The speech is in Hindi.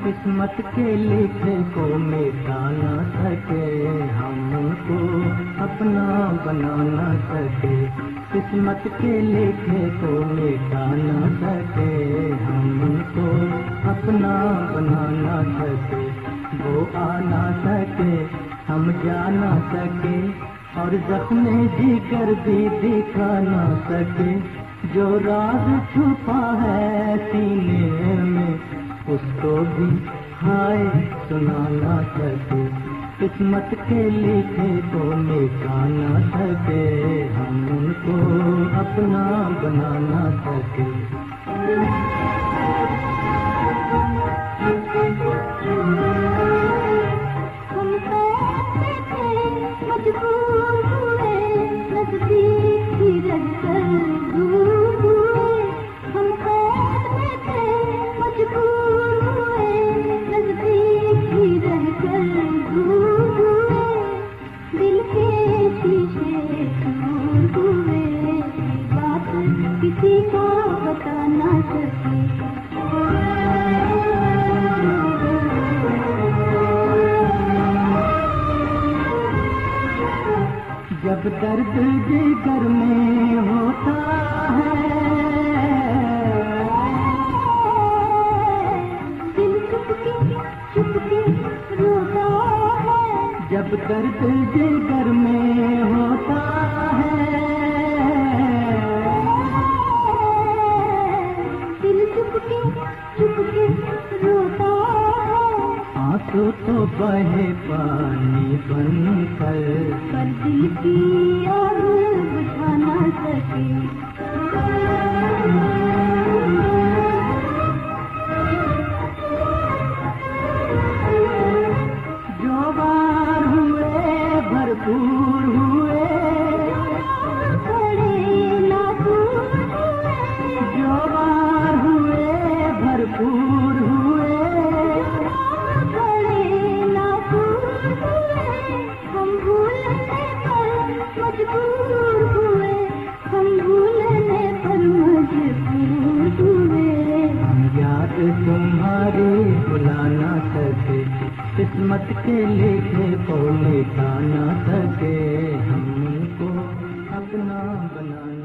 किस्मत के लिखे को मिटा न सके, हम उनको अपना बना न सके। किस्मत के लिखे को मिटा न सके, हम उनको अपना बना न सके। वो आ न सके, हम जा न सके, और जख्म जिगर भी दिखा न सके। जो राज छुपा है सीने में, उसको भी हाय सुना न सके। किस्मत के लिखे को मिटा न सके, हम उनको अपना बना न सके। किसी को बता ना सके। जब दर्द जिगर में होता है, दिल चुपके चुपके रोता है। जब दर्द जिगर में होता है, चुपके रोता है। आंसू तो बहे पानी बनकर, पर दिल की आग बुझा ना सके। जो बार हुए भरपूर हुए, भरपूर हुए, बड़े नाखुश हुए। हम भूलने पर मजबूर हुए, हम भूलने पर मजबूर हुए। हम याद तुम्हारी भुला न सके, किस्मत के लिखे को मिटा न सके, हम उनको अपना बना